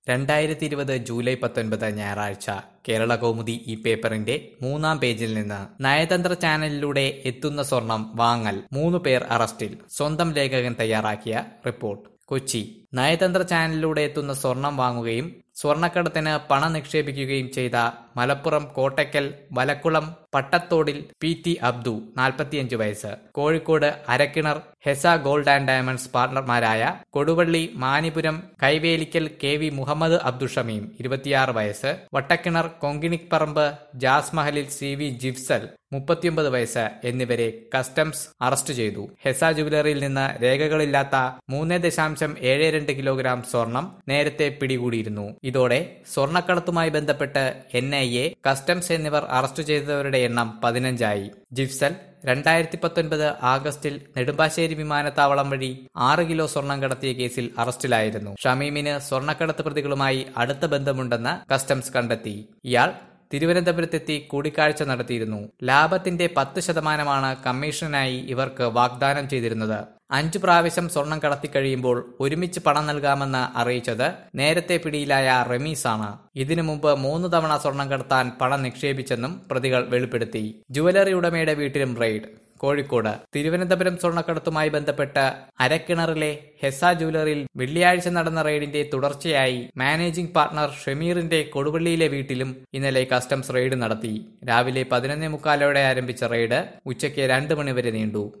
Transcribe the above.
2020 July 19 ഞായറാഴ്ച കേരളകൗമുദി ഈ പേപ്പറിന്റെ 3-ാം പേജിൽ നിന്ന് നയതന്ത്ര ചാനലിലൂടെ എത്തുന്ന സ്വർണം വാങ്ങൽ 3 പേർ അറസ്റ്റിൽ. സ്വന്തം ലേഖകൻ തയ്യാറാക്കിയ റിപ്പോർട്ട്. കൊച്ചി. നയതന്ത്ര ചാനലിലൂടെ എത്തുന്ന സ്വർണം വാങ്ങുകയും സ്വർണ്ണക്കടത്തിന് പണം നിക്ഷേപിക്കുകയും ചെയ്ത മലപ്പുറം കോട്ടയ്ക്കൽ വലക്കുളം പട്ടത്തോടിൽ PT അബ്ദു 45 വയസ്സ്, Kozhikode Arakkinar Hesa gold and diamonds പാർട്ണർമാരായ കൊടുവള്ളി മാനിപുരം കൈവേലിക്കൽ KV മുഹമ്മദ് അബ്ദുഷമീം 26 വയസ്സ്, വട്ടക്കിണർ കൊങ്കിണിപ്പറമ്പ് ജാസ്മഹലിൽ CV ജിഫ്സൽ 39 വയസ്സ് എന്നിവരെ കസ്റ്റംസ് അറസ്റ്റ് ചെയ്തു. ഹെസ ജുവലറിയിൽ നിന്ന് രേഖകളില്ലാത്ത 3.72 കിലോഗ്രാം സ്വർണം നേരത്തെ പിടികൂടിയിരുന്നു. ഇതോടെ സ്വർണ്ണക്കടത്തുമായി ബന്ധപ്പെട്ട് NIA, കസ്റ്റംസ് എന്നിവർ അറസ്റ്റ് ചെയ്തവരുടെ എണ്ണം 15 ആയി. ജിഫ്സൽ 2019 ആഗസ്റ്റിൽ നെടുമ്പാശ്ശേരി വിമാനത്താവളം വഴി 6 കിലോ സ്വർണം കടത്തിയ കേസിൽ അറസ്റ്റിലായിരുന്നു. ഷമീമിന് സ്വർണ്ണക്കടത്ത് പ്രതികളുമായി അടുത്ത ബന്ധമുണ്ടെന്ന് കസ്റ്റംസ് കണ്ടെത്തി. ഇയാൾ തിരുവനന്തപുരത്തെത്തി കൂടിക്കാഴ്ച നടത്തിയിരുന്നു. ലാഭത്തിന്റെ 10% കമ്മീഷനായി ഇവർക്ക് വാഗ്ദാനം ചെയ്തിരുന്നത്. 5 പ്രാവശ്യം സ്വർണം കടത്തിക്കഴിയുമ്പോൾ ഒരുമിച്ച് പണം നൽകാമെന്ന് അറിയിച്ചത് നേരത്തെ പിടിയിലായ റമീസാണ്. ഇതിനു മുമ്പ് 3 തവണ സ്വർണം കടത്താൻ പണം നിക്ഷേപിച്ചെന്നും പ്രതികൾ വെളിപ്പെടുത്തി. ജുവലറി ഉടമയുടെ വീട്ടിലും റെയ്ഡ്. കോഴിക്കോട്. തിരുവനന്തപുരം സ്വർണ്ണക്കടത്തുമായി ബന്ധപ്പെട്ട് അരക്കിണറിലെ ഹെസ ജുവലറിയിൽ വെള്ളിയാഴ്ച നടന്ന റെയ്ഡിന്റെ തുടർച്ചയായി മാനേജിംഗ് പാർട്ണർ ഷമീറിന്റെ കൊടുവള്ളിയിലെ വീട്ടിലും ഇന്നലെ കസ്റ്റംസ് റെയ്ഡ് നടത്തി. രാവിലെ 11:45 ആരംഭിച്ച റെയ്ഡ് ഉച്ചയ്ക്ക് 2 മണി വരെ നീണ്ടു.